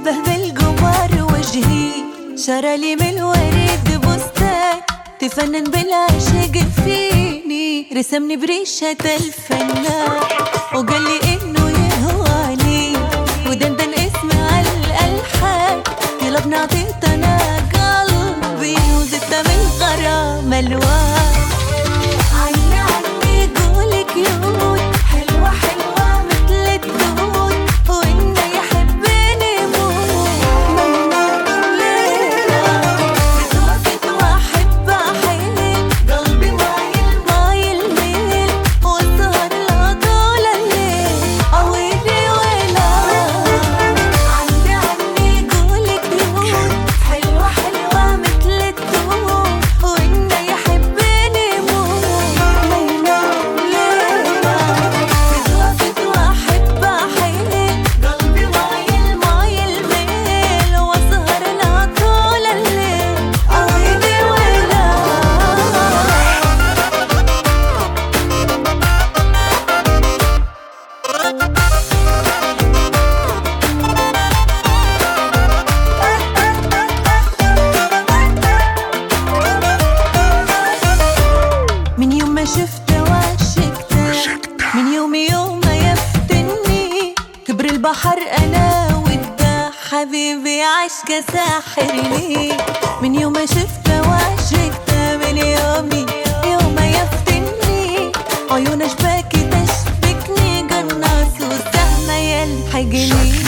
شبه بالقمر وجهي، شرالي من الورد بستان، تفنن بالعشق فيني، رسمني بريشة الفنان وقال لي انه يهواني، ودندن اسمي على الالحان، يلا بنعطيت انا قلبي وزدت من غرام الوان. عني عني قولك يقول حلوة حلوة مثل الدود، وإنه يحبني موت ممنون ليلة، بتوفت وأحب أحيل قلبي مايل مايل ميل، وسهر لا طول الليل عويلي ويلا. عني عني قولك يقول حلوة حلوة مثل الدود، وإنه يحبني موت ممنون ليلة، بتوفت وأحب أحيل قلبي مايل مايل ميل، وسهر لا طول الليل عويلي ويلا. من يوم ما شفته وعشقته، من يوم ما يفتني، كبر البحر انا وده حبيبي عشقه ساحرني، من يوم ما شفته وعشقته، من يوم ما يفتني، عيونه شباكي تشبكني، قناص والسهم يلحقني.